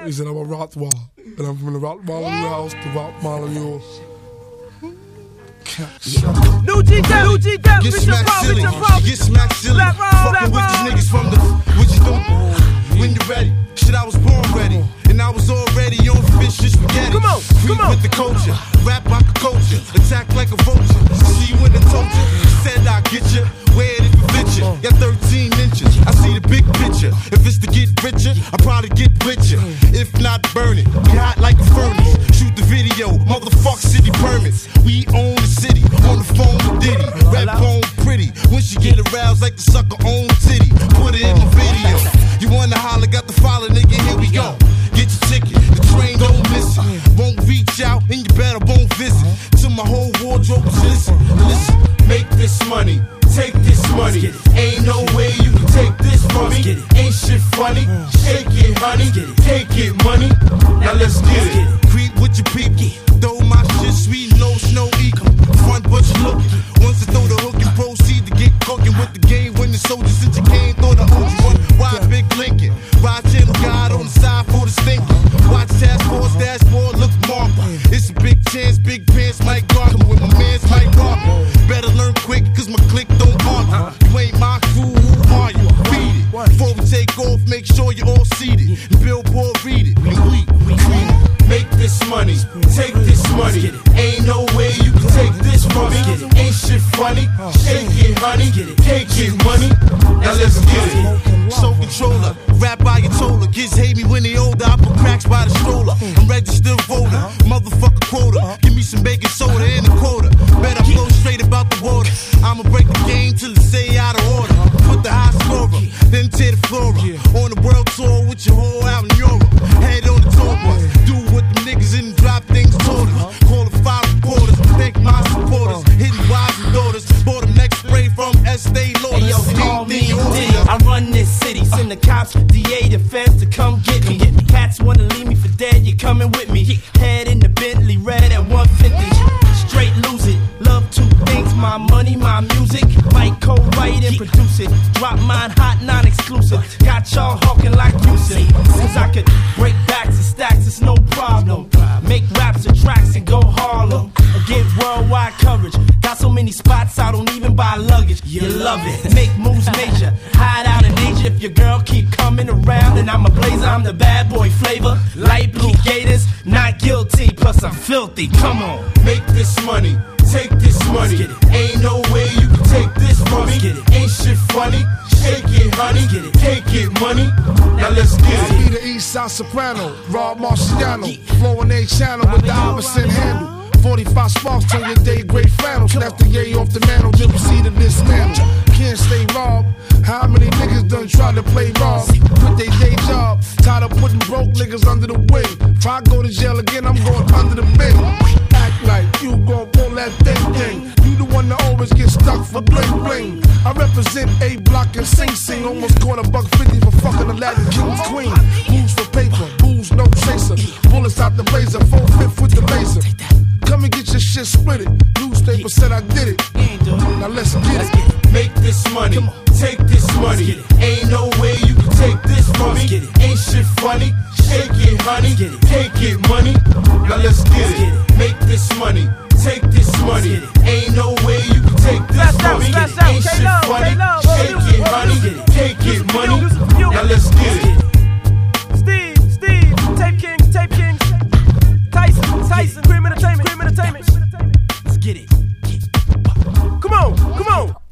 He said, I'm a Rottweiler. And I'm from the Rottweiler in your house, the Rottweiler in yours. New G Dep, get smacked silly, get smacked silly. Fucking with these niggas from the, what you doing? When you're ready, shit I was born ready. And I was already on fish and spaghetti. Come on, Creep with the culture, rap like a culture, attack like a vulture. See you in the told you, said I'll get you, wear it if it fit you. Got 13 inches, I see the big picture. If it's to get richer, I probably get richer. If not, burn it, we hot like a furnace. Shoot the video, motherfuck city permits. We own the city, on the phone with Diddy. Rap on pretty, when she get aroused like the sucker own titty. Put it in the video, you wanna holler, got the follow, nigga, here we go. Get your ticket, the train don't miss it. Won't reach out and you better won't visit. Till my whole wardrobe is listen, make this money, take this money. Ain't no way you can take this from me. Ain't shit funny, shake it honey, take it money. Now let's get it. Creep with your people, throw my shit sweet, no snow equal. Front but you looking, once I throw the hook and proceed to get cooking with the game. When the soldiers since you came, throw the OG one. Why Big Lincoln? Why Channel God on the side for the stinking? Watch Task Force dashboard, look marked. It's a big chance, big pants, Mike Garber with my man's Mike Garber. Better learn quick, cause my clique don't argue. You ain't my crew, who are you? Beat it. Before we take off, make sure you're all seated. And Billboard read it. And we make this money, take this money. Ain't no way you can take this from me. Ain't shit funny, shake it honey, take it money. Now let's get it. Soul controller, rap by your toller. Kids hate me when they older, I put cracks by the stroller. I'm registered voter, motherfucker quota. Give me some baking soda and a quota. Better flow straight about the water. I'ma break the game till it say out of order. Put the high scorer, then tear the floor up. On the world tour with your whole out in Europe. Head on the tour bus, do what the niggas in the drop things told us. Call the 5 reporters, thank my supporters. Hitting wives and daughters, bought them next spray from Estee Lauder. Hey yo, call me D. I run this city, send the cops, DA, the feds to come get me. Cats wanna leave me for dead, you coming with me. Head in the Bentley, red at 150. Straight lose it, love two things, my money, my music. Might co-write and produce it. Drop mine hot, non-exclusive. Got y'all hawking like Yusuf. Cause I could break backs and stacks, it's no problem. Make raps and tracks and go Harlem. Get worldwide coverage. Got so many spots, I don't even buy luggage. You love it. Make moves major. Hide out in Asia if your girl keep coming around. And I'm a blazer, I'm the bad boy flavor. Light blue gators, not guilty, plus I'm filthy. Come on. Make this money, take this money. Ain't no way you can take this from me. Ain't shit funny, shake it honey, take it money. Now let's get it. Be the East Side Soprano, Rob Marciano. Flowing A channel with the opposite handle. 45 sparks, turn your day gray flannel. Snap the yay off the mantle, then proceed to dismantle. Can't stay robbed. How many niggas done try to play rob? Quit they day job, tired of putting broke niggas under the wing. If I go to jail again, I'm going under the bin. Act like you gon' pull that thing. You the one that always get stuck for bling bling. I represent A Block and Sing Sing. Almost caught $150 for fucking Aladdin King's queen. Moves for paper, booze no chaser. Bullets out the blazer, 4/5 with the laser. Come and get your shit split it. Newspaper said I did it. Now let's get it. Make this money, take this money. Ain't no way you can take this from me. Ain't shit funny, shake it honey, take it money. Now let's get it. Make this money, take this money. Ain't no way you can take this from me. Ain't shit funny, shake it honey, take it money. Now let's get it. Steve, Tape King, Tyson, Cream Entertainment. Let's get it. Come on.